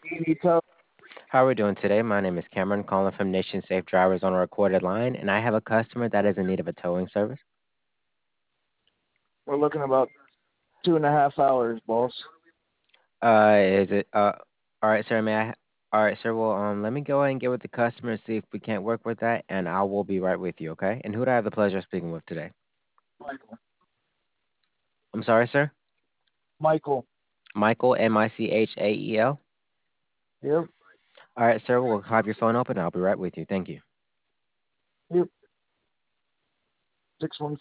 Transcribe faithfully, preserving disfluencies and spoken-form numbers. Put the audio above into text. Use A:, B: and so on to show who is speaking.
A: Edie Tow.
B: How are we doing today? My name is Cameron, calling from Nation Safe Drivers on a recorded line, and I have a customer that is in need of a towing service.
A: We're looking about two and a half hours, boss.
B: Uh, is it uh? All right, sir. May I? All right, sir. Well, um, let me go ahead and get with the customer and see if we can't work with that, and I will be right with you. Okay? And who do I have the pleasure of speaking with today?
A: Michael.
B: I'm sorry, sir.
A: Michael.
B: Michael, M I C H A E L.
A: Yep.
B: All right, sir. We'll have your phone open. I'll be right with you. Thank you.
A: Yep. Six one